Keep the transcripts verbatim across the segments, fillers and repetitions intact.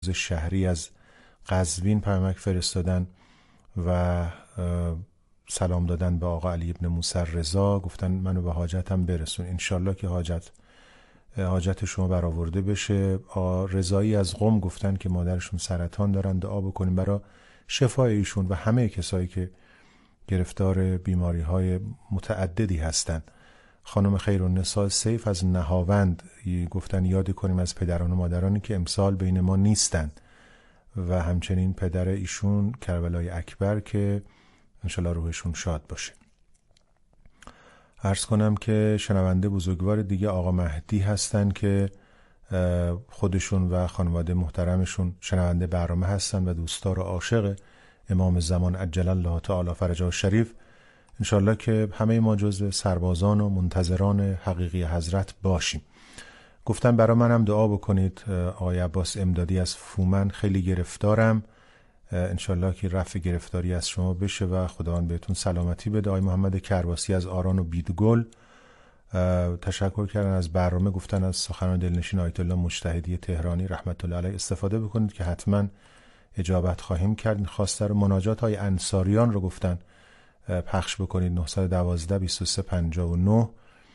روز شهری از قزوین پیامک فرستادن و سلام دادن به آقا علی ابن موسی رضا، گفتن منو به حاجتم برسون، انشالله که حاجت حاجت شما برآورده بشه. رضایی از قم گفتن که مادرشون سرطان دارن، دعا بکنیم برای شفای ایشون و همه کسایی که گرفتار بیماری های متعددی هستن. خانم خیرالنساء سیف از نهاوند گفتن یاد کنیم از پدران و مادرانی که امسال بین ما نیستن و همچنین پدر ایشون کربلای اکبر که انشالله روحشون شاد باشه. عرض کنم که شنونده بزرگوار دیگه آقا مهدی هستن که خودشون و خانواده محترمشون شنونده برنامه هستن و دوستدار و عاشق امام زمان عجل الله تعالی فرجه الشریف. انشالله که همه ما جزو سربازان و منتظران حقیقی حضرت باشیم. گفتن برای منم دعا بکنید. آقای عباس امدادی از فومن خیلی گرفتارم، انشالله که رفع گرفتاری از شما بشه و خداوند بهتون سلامتی بده. آقای محمد کرباسی از آران و بیدگل تشکر کردن از برنامه، گفتن از سخنان دلنشین آیت الله مجتهدی تهرانی رحمت الله علیه استفاده بکنید که حتما اجابت خواهیم کرد. خواستار مناجات های انصاریان رو گفتن پخش بکنید. نه یک دو بیست و سه پنجاه و نه.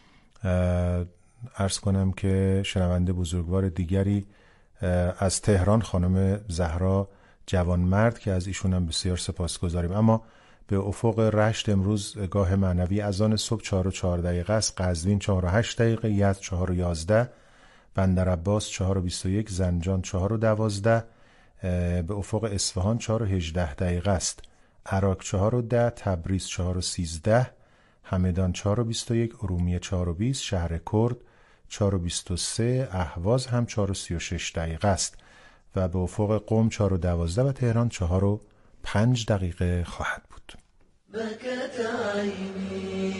عرض کنم که شنونده بزرگوار دیگری از تهران خانم زهرا جوانمرد که از ایشون هم بسیار سپاسگزاریم. اما به افق رشت امروز گاه معنوی اذان صبح چهار و چهار دقیقه است، قزوین چهار و هشت دقیقه، یزد چهار و یازده، بندر عباس چهار و بیست و یک، زنجان چهار و دوازده، به افق اصفهان چهار و هجده دقیقه است، عراق چهار و ده، تبریز چهار و سیزده، همدان چهار و بیست و یک، ارومیه چهار و بیست، شهر کرد چهار و بیست و سه، اهواز هم چهار و سی و شش دقیقه است و به افق قم چهار و دوازده و تهران چهار و پنج دقیقه خواهد بود. بكت عيني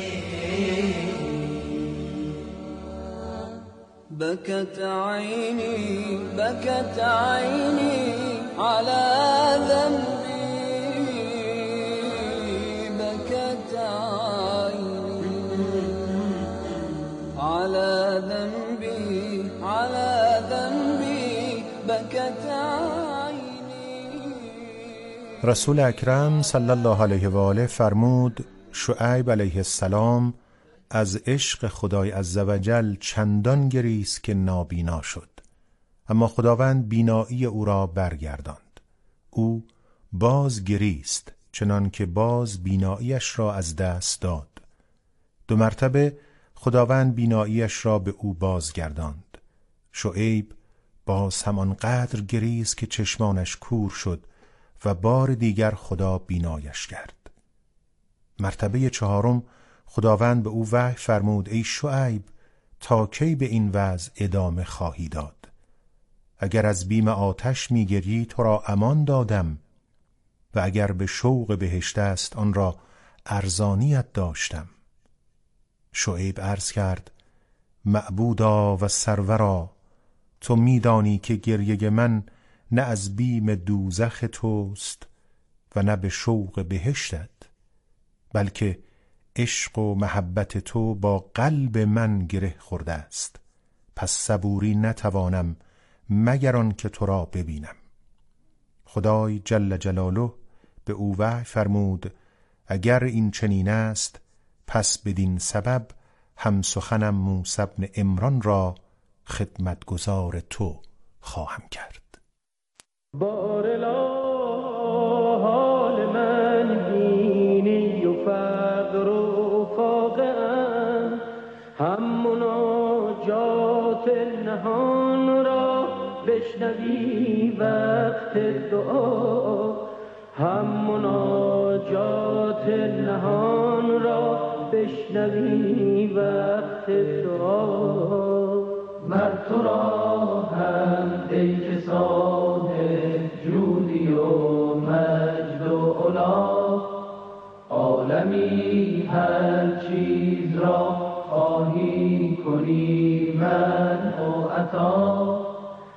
بكت عيني بكت عيني على ذنبي بكت عيني على ذنبي على ذنبي بكت عيني. رسول اکرم صلی الله علیه و آله فرمود شعیب علیه السلام از عشق خدای عزوجل چندان گریست که نابینا شد، اما خداوند بینایی او را برگرداند. او باز گریست چنان که باز بیناییش را از دست داد. دو مرتبه خداوند بیناییش را به او بازگرداند. شعیب باز همانقدر گریست که چشمانش کور شد و بار دیگر خدا بینایش کرد. مرتبه چهارم خداوند به او وحی فرمود ای شعیب تا کی به این وضع ادامه خواهی داد؟ اگر از بیم آتش میگری تو را امان دادم و اگر به شوق بهشت است آن را ارزانیت داشتم. شعیب عرض کرد معبودا و سرورا تو میدانی که گریه من نه از بیم دوزخ توست و نه به شوق بهشتت، بلکه عشق و محبت تو با قلب من گره خورده است، پس صبوری نتوانم مگر آن که تو را ببینم. خدای جل جلاله به او وحی فرمود اگر این چنین است پس بدین سبب هم سخنم موسی بن عمران را خدمتگزار تو خواهم کرد. بارلا حال من بینی و فقر و فاقه‌ام، هم مناجات نهان را بشنوی وقت دعا، هم مناجات نهان را بشنوی وقت دعا. مر تو را هم ای که صاحب جودی و مجد و علا، عالمی هر چیز را خواهی کنی منع و عطا.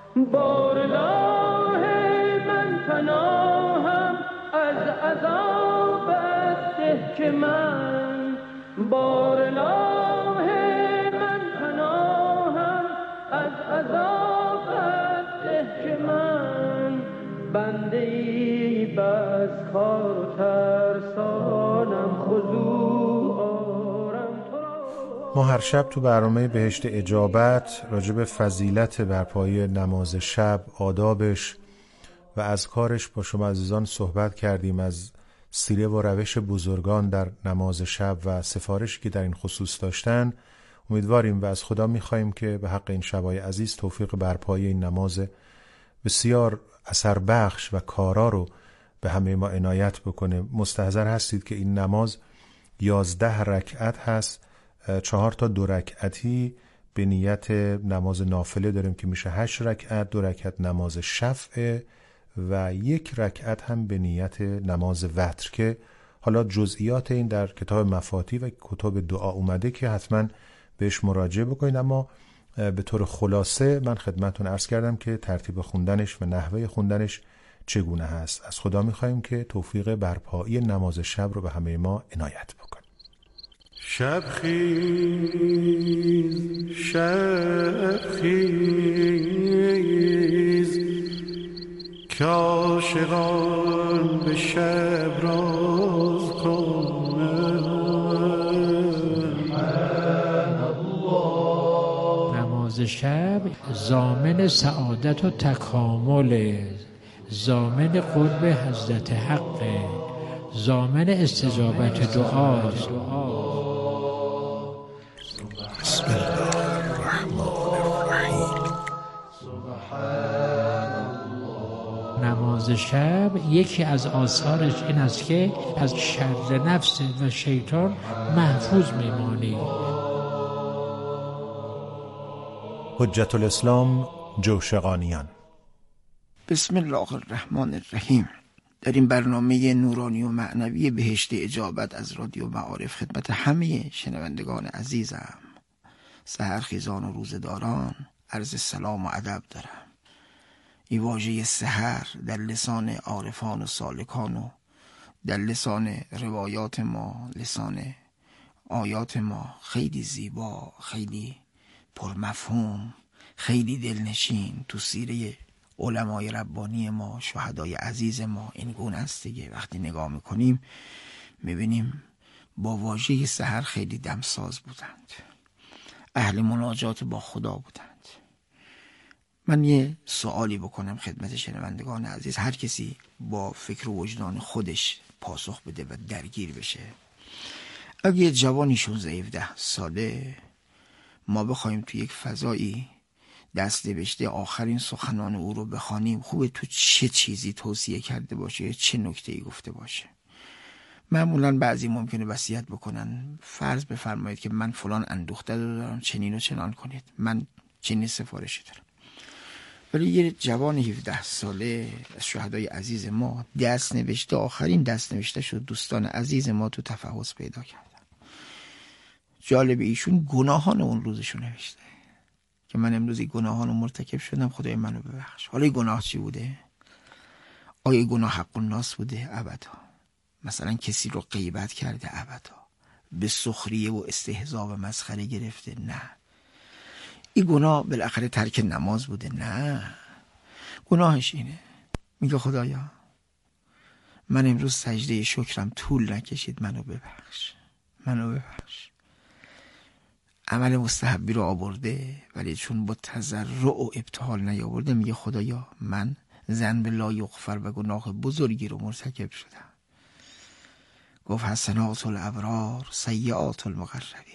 بارگاه من پناهم از عذابت ده که من، بارگاه من پناهم از عذابت ده که من. بنده ای بس کار و ترسانم خضوع آرم تو را. ما هر شب تو برنامه بهشت اجابت راجع به فضیلت برپایی نماز شب، آدابش و اذکارش با شما عزیزان صحبت کردیم، از سیره و روش بزرگان در نماز شب و سفارشی که در این خصوص داشتن. امیدواریم و از خدا میخواییم که به حق این شبای عزیز توفیق برپایی این نماز بسیار اثر بخش و کارا رو به همه ما عنایت بکنه. مستحضر هستید که این نماز یازده رکعت هست، چهار تا دو رکعتی به نیت نماز نافله داریم که میشه هشت رکعت، دو رکعت نماز شفع و یک رکعت هم به نیت نماز وتر که حالا جزئیات این در کتاب مفاتیح و کتاب دعا اومده که حتما بهش مراجعه بکنید. اما به طور خلاصه من خدمتتون عرض کردم که ترتیب خوندنش و نحوه خوندنش چگونه هست. از خدا میخواییم که توفیق برپایی نماز شب رو به همه ما عنایت بکنه. شب خیز شب خیز که عاشقان به شب راز کنند. نماز شب ضامن سعادت و تکامل، ضامن قرب حضرت حق، ضامن استجابت دعاست. بسم الله الرحمن الرحیم. نماز شب یکی از آثارش این است که از شر نفس و شیطان محفوظ میمانی. حجت الاسلام جوشقانیان. بسم الله الرحمن الرحیم. در این برنامه نورانی و معنوی بهشت اجابت از رادیو معارف خدمت همه شنوندگان عزیزم، سحرخیزان و روزداران، عرض سلام و ادب دارم. این واژه سحر در لسان عارفان و سالکان و در لسان روایات ما، لسان آیات ما خیلی زیبا، خیلی پرمفهوم، خیلی دلنشین تو سیره علمای ربانی ما، شهدای عزیز ما این گونه است دیگه. وقتی نگاه میکنیم میبینیم با واژه سحر خیلی دمساز بودند، اهل مناجات با خدا بودند. من یه سوالی بکنم خدمت شنوندگان عزیز، هر کسی با فکر و وجدان خودش پاسخ بده و درگیر بشه. اگه یه جوانی شانزده هفده ساله ما بخوایم تو یک فضایی دست نوشته آخرین سخنان او رو بخوانیم، خوبه تو چه چیزی توصیه کرده باشه، چه نکته‌ای گفته باشه؟ معمولا بعضی ممکنه وصیت بکنن، فرض بفرمایید که من فلان اندوخته دارم، چنین و چنان کنید، من چنین سفارشی دارم. ولی یه جوان هفده ساله از شهدای عزیز ما دست نوشته، آخرین دست نوشته شد دوستان عزیز ما تو تفحص پیدا کردن. جالب ایشون گناهان اون روزشو نوشته که من امروزی گناهان رو مرتکب شدم، خدای منو ببخش. حالا این گناه چی بوده؟ آیا گناه حق الناس بوده؟ ابدا. مثلا کسی رو غیبت کرده؟ ابدا. به سخریه و استهزاء و مسخره گرفته؟ نه. این گناه بالاخره ترک نماز بوده؟ نه. گناهش اینه، میگه خدایا من امروز سجده شکرم طول نکشید، منو ببخش، منو ببخش. عمل مستحبی رو آورده ولی چون با تضرع و ابتهال نیاورده، میگه خدایا من ذنب لا یغفر و گناه بزرگی رو مرتکب شدم. گفت حسنات الابرار سیئات المقربین.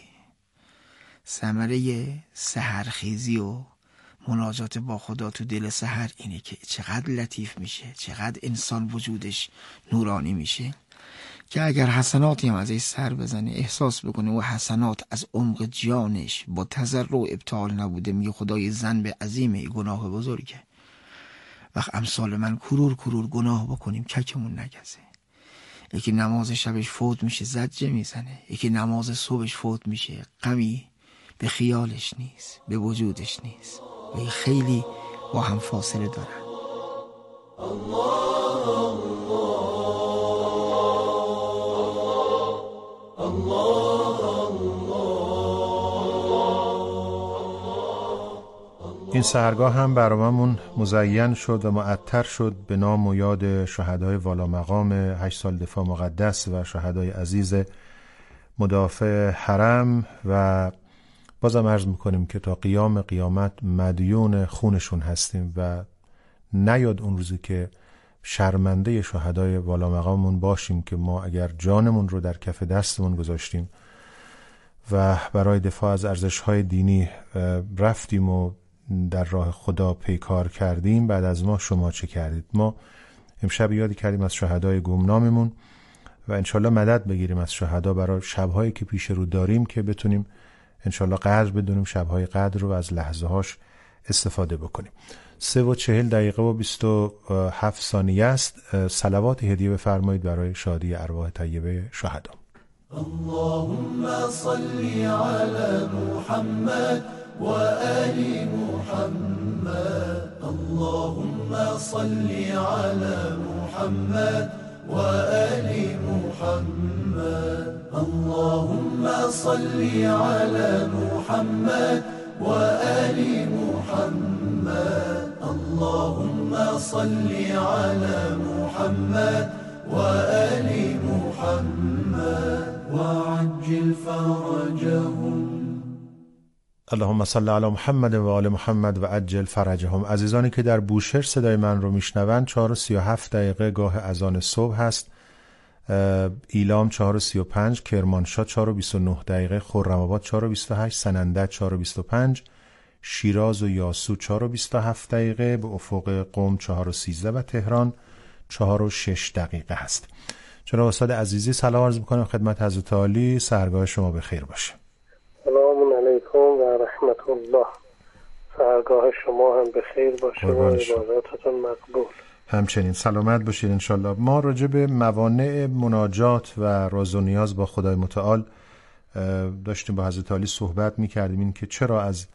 ثمره سحرخیزی و مناجات با خدا تو دل سحر اینه که چقدر لطیف میشه، چقدر انسان وجودش نورانی میشه که اگر حسناتی هم ازش سر بزنه، احساس بکنه و حسنات از عمق جانش با تضرع و ابتهال نبوده، میگه خدای ذنب عظیمه، گناه بزرگه. وقت امثال من کرور کرور گناه بکنیم ککمون نگزه. یکی نماز شبش فوت میشه زجه میزنه، یکی نماز صبحش فوت میشه غمی به خیالش نیست، به وجودش نیست و خیلی با هم فاصله دارن. این سحرگاه هم برنامه‌مون مزین شد و معطر شد به نام و یاد شهدای والا مقام هشت سال دفاع مقدس و شهدای عزیز مدافع حرم و بازم عرض میکنیم که تا قیام قیامت مدیون خونشون هستیم و نیاد اون روزی که شرمنده شهدای والا مقاممون باشیم که ما اگر جانمون رو در کف دستمون گذاشتیم و برای دفاع از ارزش‌های دینی رفتیم و در راه خدا پیکار کردیم، بعد از ما شما چه کردید؟ ما امشب یادی کردیم از شهدای گمناممون و انشالله مدد بگیریم از شهدا برای شب‌هایی که پیش رو داریم که بتونیم انشالله قدر بدونیم، شب‌های قدر رو از لحظه هاش استفاده بکنیم. سه و چهل دقیقه و بیست و هفت ثانیه است. صلوات هدیه بفرمایید برای شادی ارواح طیبه شهدا. اللهم صل على محمد وآل محمد. اللهم صل على محمد وآل محمد. اللهم صل على محمد وآل محمد. اللهم صل على محمد وآل محمد وعجل فرجهم. اللهم صل علی محمد و آل محمد و عجل فرجهم. عزیزانی که در بوشهر صدای من رو میشنوند، چهار و سی و هفت دقیقه گاه اذان صبح هست. ایلام چهار و سی و پنج، کرمانشاه چهار و بیست و نه دقیقه، خرم‌آباد چهار و بیست و هشت، سنندج چهار و بیست و پنج، شیراز و یاسو چهار و بیست و هفت دقیقه، به افق قم چهار و سیزده و تهران چهار و شش دقیقه هست. جناب استاد عزیزی سلام عرض میکنم خدمت حضرت عالی، سحرگاه شما به خیر باشه. سلام علیکم و رحمت الله. سحرگاه شما هم به خیر باشه و عباداتتون مقبول. همچنین سلامت باشید انشالله. ما راجع به موانع مناجات و راز و نیاز با خدای متعال داشتیم با حضرت عالی صحبت میکردیم، این که چرا از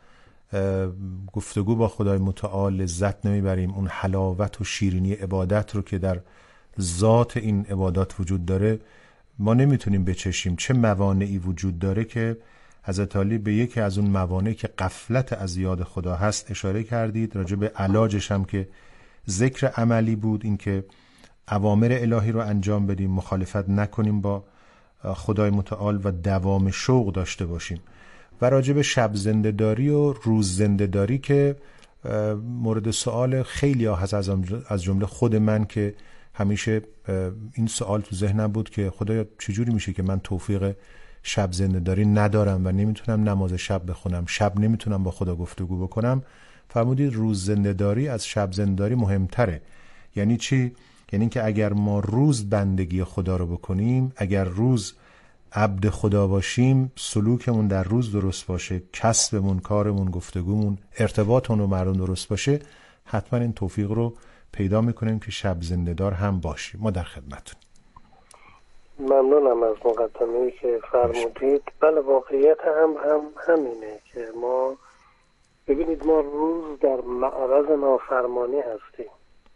گفتگو با خدای متعال لذت نمیبریم، اون حلاوت و شیرینی عبادت رو که در ذات این عبادات وجود داره ما نمیتونیم بچشیم. چه موانعی وجود داره که حضرت عالی به یکی از اون موانعی که غفلت از یاد خدا هست اشاره کردید. راجع به علاجش هم که ذکر عملی بود، این که اوامر الهی رو انجام بدیم، مخالفت نکنیم با خدای متعال و دوام شوق داشته باشیم. و راجع به شب زنده‌داری و روز زنده‌داری که مورد سوال خیلی ها هست، از جمله خود من که همیشه این سوال تو ذهنم بود که خدایا چجوری میشه که من توفیق شب زنده‌داری ندارم و نمیتونم نماز شب بخونم، شب نمیتونم با خدا گفتگو بکنم. فرمودید روز زنده‌داری از شب زنده‌داری مهمتره. یعنی چی؟ یعنی که اگر ما روز بندگی خدا رو بکنیم، اگر روز عبد خدا باشیم، سلوکمون در روز درست باشه، کسبمون، کارمون، گفتگومون، ارتباطمون با مردم درست باشه، حتما این توفیق رو پیدا میکنیم که شب زنده‌دار هم باشیم. ما در خدمتون. ممنونم از مقدمه‌ای که فرمودید. بله واقعیت هم هم همینه که ما ببینید ما روز در معرض نافرمانی هستیم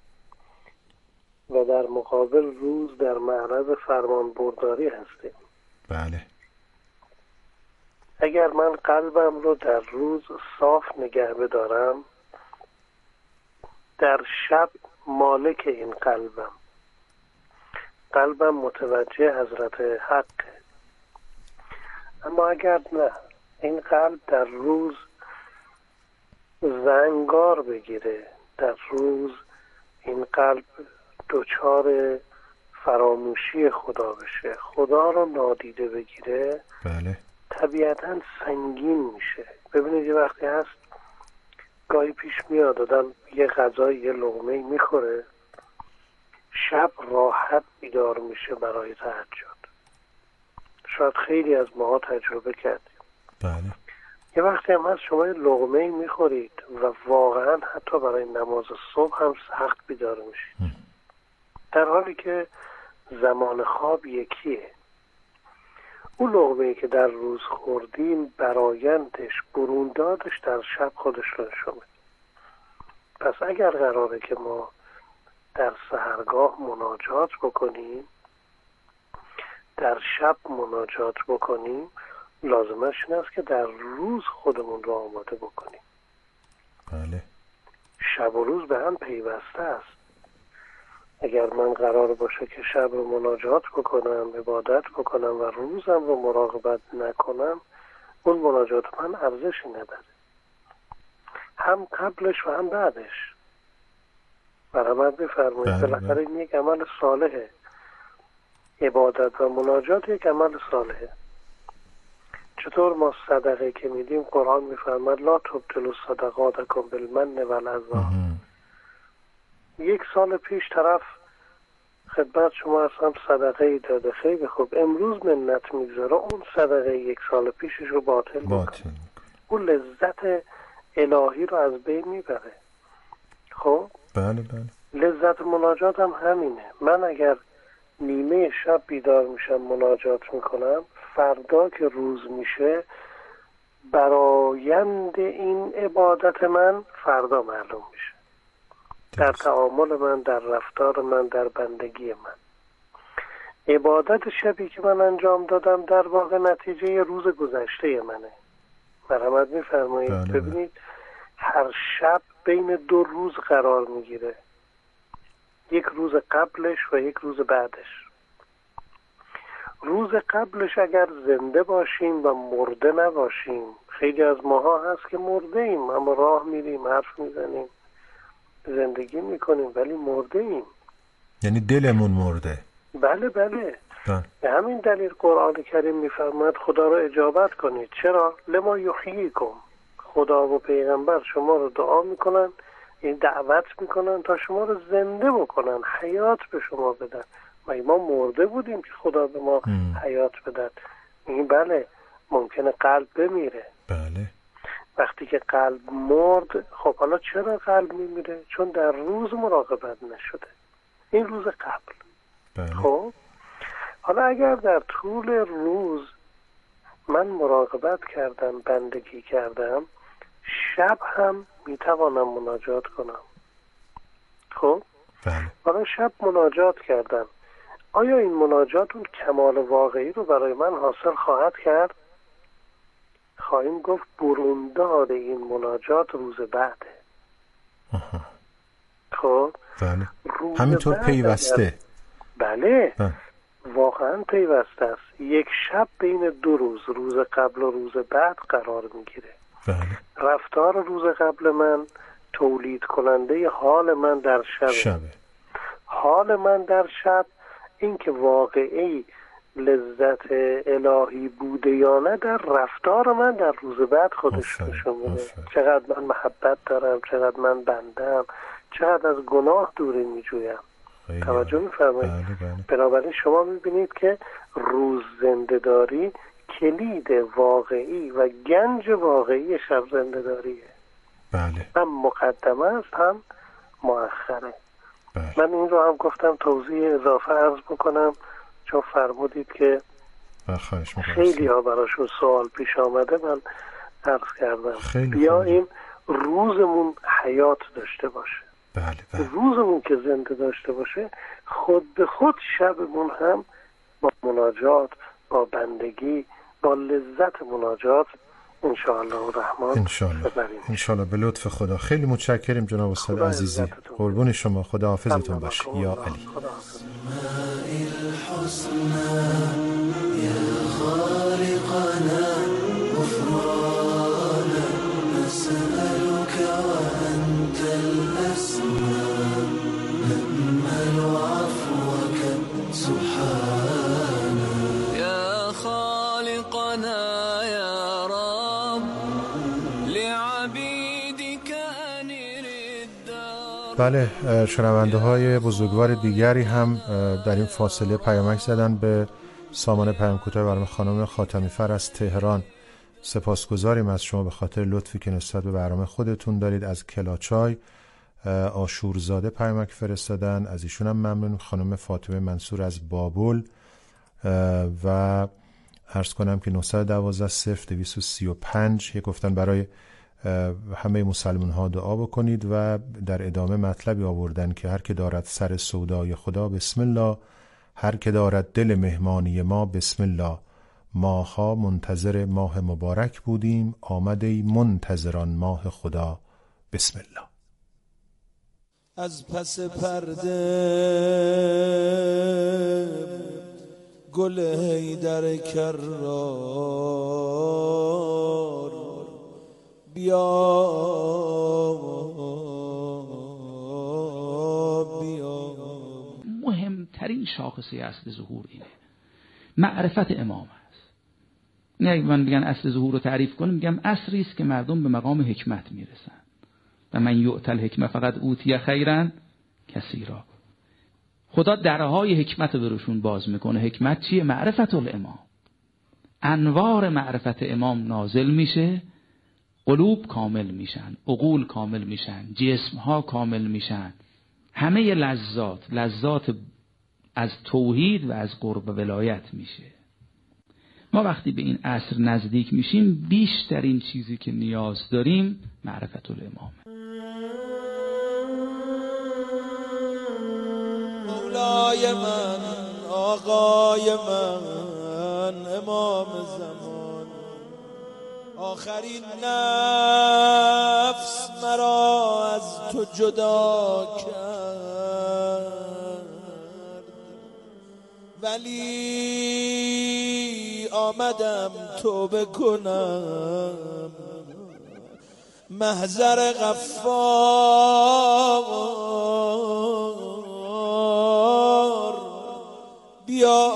و در مقابل روز در معرض فرمان برداری هستیم. بله. اگر من قلبم رو در روز صاف نگه بدارم، در شب مالک این قلبم، قلبم متوجه حضرت حق. اما اگر نه، این قلب در روز زنگار بگیره، در روز این قلب دچار فراموشی خدا بشه، خدا رو نادیده بگیره، بله، طبیعتاً سنگین میشه. ببینید یه وقتی هست گاهی پیش میاد آدم یه غذای یه لقمه میخوره، شب راحت بیدار میشه برای تهجد. شاید خیلی از ماها تجربه کردیم. بله. یه وقتی هم هست شما یه لقمه میخورید و واقعا حتی برای نماز صبح هم سخت بیدار میشید، در حالی که زمان خواب یکیه. اون لقمه‌ای که در روز خوردیم برایندش، بروندادش در شب خودش رو نشون میده. پس اگر قراره که ما در سحرگاه مناجات بکنیم، در شب مناجات بکنیم، لازمش این است که در روز خودمون رو آماده بکنیم. بله. شب و روز به هم پیوسته است. اگر من قرار باشه که شب رو مناجات بکنم، عبادت بکنم و روزم رو مراقبت نکنم، اون مناجات من ارزشی نداره، هم قبلش و هم بعدش. برامت بفرمایید بالاخره این یک عمل صالحه. عبادت و مناجات یک عمل صالحه. چطور ما صدقه که میدیم قرآن میفرماد لا تبطلوا صدقاتکم بالمن والعذا. یک سال پیش طرف خدمت شما اصلا صدقه ای داده، خیلی خوب، امروز منت میذاره، اون صدقه یک سال پیشش رو باطل میکنه، اون لذت الهی رو از بین میبره. خب بله بله. لذت مناجات هم همینه. من اگر نیمه شب بیدار میشم مناجات میکنم، فردا که روز میشه برآیند این عبادت من فردا معلوم میشه، در تعامل من، در رفتار من، در بندگی من. عبادت شبی که من انجام دادم در واقع نتیجه روز گذشته منه. مرحمت میفرمایید. بله. ببینید هر شب بین دو روز قرار میگیره، یک روز قبلش و یک روز بعدش. روز قبلش اگر زنده باشیم و مرده نباشیم، خیلی از ماها هست که مرده ایم اما راه میریم، حرف میزنیم، زندگی میکنیم ولی مرده ایم، یعنی دلمون مرده. بله بله. بله. به همین دلیل قرآن کریم میفرماید خدا رو اجابت کنید. چرا؟ لما یحییکم. خدا و پیغمبر شما رو دعا میکنن، این دعوت میکنن تا شما رو زنده بکنن، حیات به شما بدن. ما ما مرده بودیم که خدا به ما ام. حیات بدن. این بله ممکنه قلب بمیره. بله. وقتی که قلب مرد، خب حالا چرا قلب میمیره؟ چون در روز مراقبت نشده، این روز قبل. بله. خب حالا اگر در طول روز من مراقبت کردم، بندگی کردم، شب هم میتوانم مناجات کنم. خب بله. حالا شب مناجات کردم، آیا این مناجات اون کمال واقعی رو برای من حاصل خواهد کرد؟ خواهیم گفت برونداد این مناجات روز بعده. آها. خب بله. همینطور پیوسته. بله. بله. واقعا پیوسته است. یک شب بین دو روز، روز قبل و روز بعد قرار میگیره. بله. رفتار روز قبل من تولید کننده حال من در شب. شبه. حال من در شب این که واقعی لذت الهی بوده یا نه در رفتار من در روز بعد خودش نشون میده. چقدر من محبت دارم، چقدر من بندم، چقدر از گناه دوری میجویم. توجه میفرمایید؟ بله بله. بنابراین شما میبینید که روز زنده‌داری کلید واقعی و گنج واقعی شب زنده‌داریه. بله. هم مقدمه است هم مؤخره. بله. من این رو هم گفتم توضیح اضافه عرض بکنم چون فرمودید که خیلی ها براشون سوال پیش آمده، من عرض کردم بیا این روزمون حیات داشته باشه. بله بله. روزمون که زنده داشته باشه، خود به خود شبمون هم با مناجات، با بندگی، با لذت مناجات انشاءالله الرحمن انشاءالله انشاءالله به لطف خدا. خیلی متشکریم جناب استاد عزیزی، قربون شما، خدا حافظتون باشه. یا علی. بله، شنونده های بزرگوار دیگری هم در این فاصله پیامک زدن به سامان پیام کوتاه برنامه. خانم خاتمی فر از تهران: سپاسگزاریم از شما به خاطر لطفی که نسبت به برنامه خودتون دارید. از کلاچای آشورزاده پیامک فرستادن، از ایشون هم ممنون. خانم فاطمه منصور از بابل و عرض کنم که نه یک دو صفر دو سه پنج یک گفتن برای همه مسلمان ها دعا بکنید و در ادامه مطلبی آوردن که هر که دارد سر سودای خدا بسم الله، هر که دارد دل مهمانی ما بسم الله. ماها منتظر ماه مبارک بودیم، آمده منتظران ماه خدا بسم الله. از پس پرده گل حیدر کرار بیا بیا. مهمترین شاخصه اصل ظهور اینه، معرفت امام است. نه من بگن اصل ظهور رو تعریف کنم، میگم عصری است که مردم به مقام حکمت میرسن و من یؤتل حکمه فقط اوتی خیرا کثیرا. خدا درهای حکمت رو برشون باز میکنه. حکمت چیه؟ معرفت الامام. انوار معرفت امام نازل میشه، قلوب کامل میشن، عقول کامل میشن، جسم ها کامل میشن، همه لذات لذات از توحید و از قرب ولایت میشه. ما وقتی به این عصر نزدیک میشیم بیشترین چیزی که نیاز داریم معرفت الامام. مولای من، آقای من، امام زمان، آخرین نفس مرا از تو جدا کرد، ولی آمدم توبه کنم، محضر غفار بیا.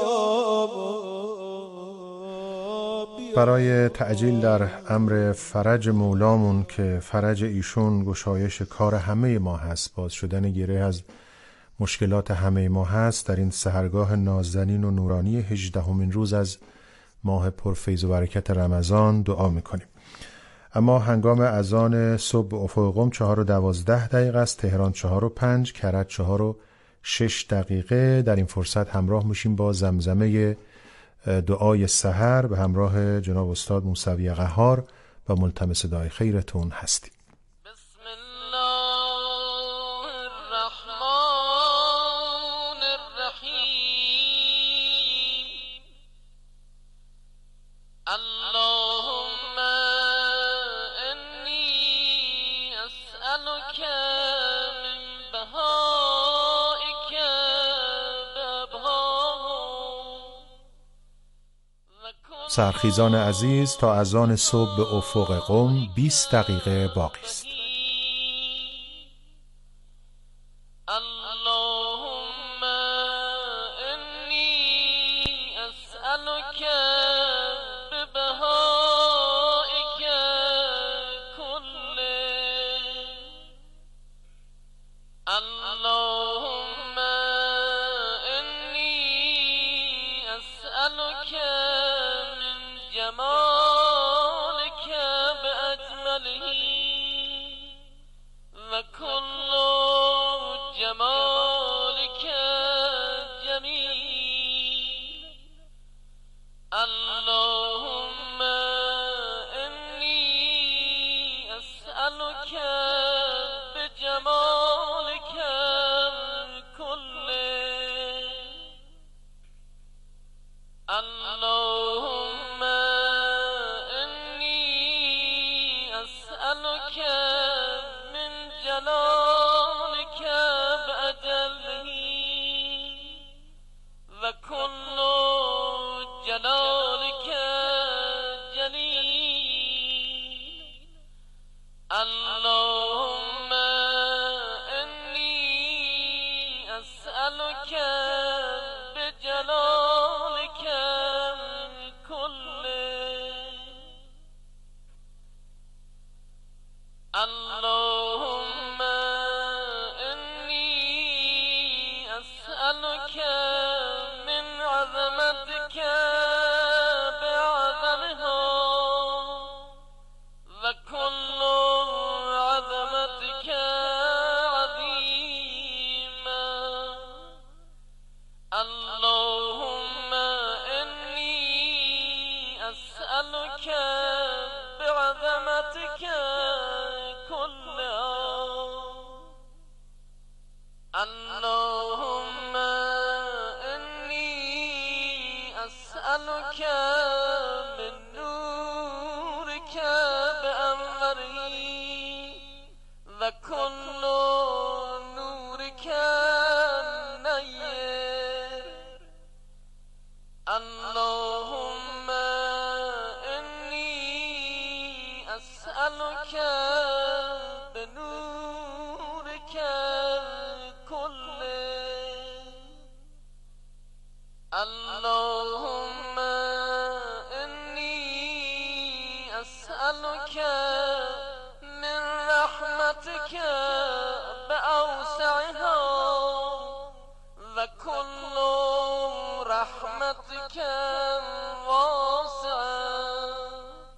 برای تعجیل در امر فرج مولامون که فرج ایشون گشایش کار همه ما هست، باز شدن گره از مشکلات همه ما هست، در این سحرگاه نازنین و نورانی هجدهمین روز از ماه پرفیض و برکت رمضان دعا میکنیم. اما هنگام اذان صبح افق قم چهار و دوازده دقیقه است، تهران چهار و پنج، کرج چهار و شش دقیقه. در این فرصت همراه میشیم با زمزمه دعای سحر به همراه جناب استاد موسوی قهار و ملتمس دعای خیرتون هستیم. بسم الله الرحمن الرحیم. اللهم انی اسألک من بهائک سرخیزان عزیز، تا اذان صبح به افق قم بیست دقیقه باقی است. اللهم انی اسألک ببهائک کله. اللهم انی اسألک جمالك بأجمله وكل جمالك جميل. اللهم إني أسألك بجمالك كله. اللهم إني أسألك من جلالك بأجله وكل جلالك جليل. اللهم إني أسألك بجلالك اللهم إني أسألك من عظمتك بعظمها وكل عظمتك عظيما. اللهم إني أسألك بعظمتك اللهم إني أسألك من نورك بأنوره وكل نورك نير اللهم إني أسألك بنورك كله اللهم إني أسألك من رحمتك بأوسعها وكل رحمتك واسعة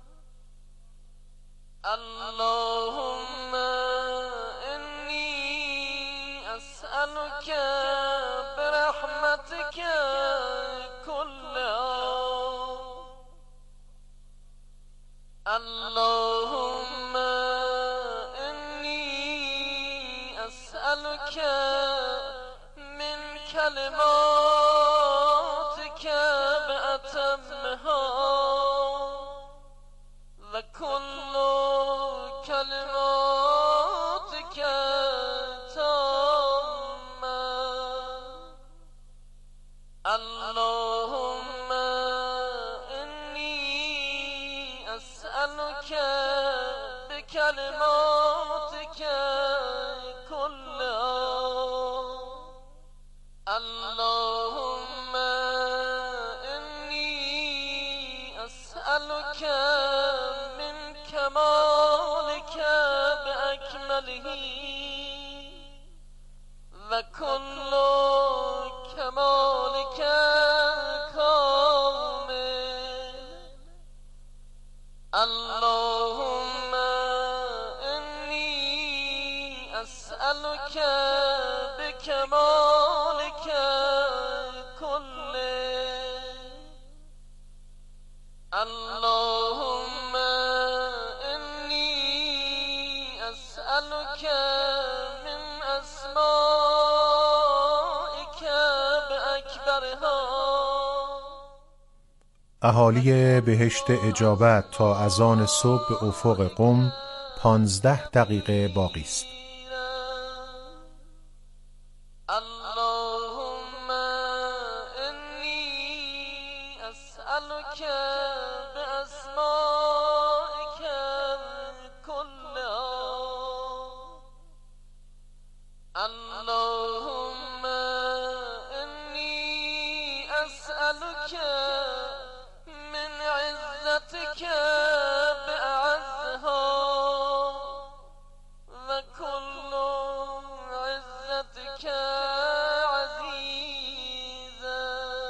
اللهم إني أسألك برحمتك كلها اللهم إني أسألك من كلماتك بأتمها وكل كلماتك تامة اللهم إني أسألك بكلماتك كلها اللهم إني أسألك من كمالك بأكمله وكل كمالك كامل اللهم إني أسألك بكمالك كله اللهم إني أسألك من أسمائك بأكبرها. اهالی بهشت اجابت تا اذان صبح به افق قم پانزده دقیقه باقی است. اللهم إني أسألك بأسمائك كلها اللهم إني أسألك من عزتك بأعزها وكل عزتك عزيزا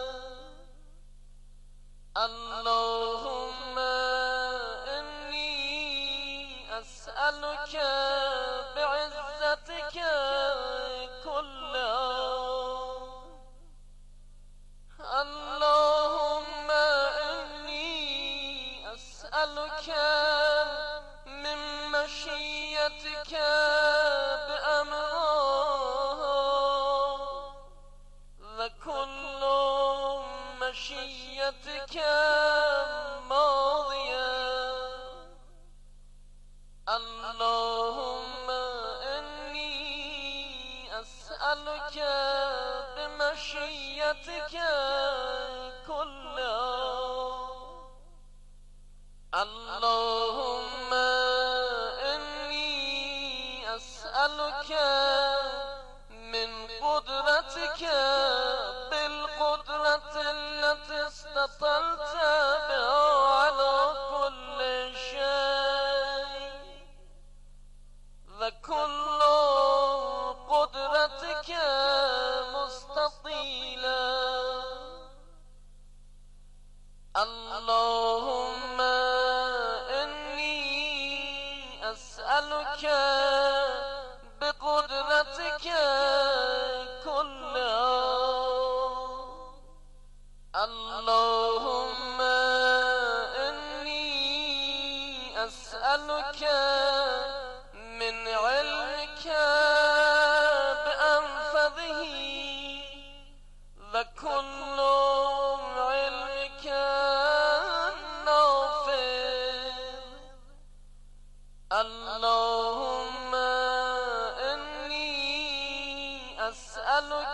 اللهم إني أسألك بعزتك كلها اللهم إني أسألك من مشيتك بأمرها وكل مشيتك ماضية اللهم إني أسألك بمشيتك كلها اللهم إني أسألك من قدرتك بالقدرة التي استطلت بها على كل شيء وكل قدرتك مستطيلة اللهم إني أسألك بقدرتك كلها اللهم إني أسألك من علمك بأنفذه وكل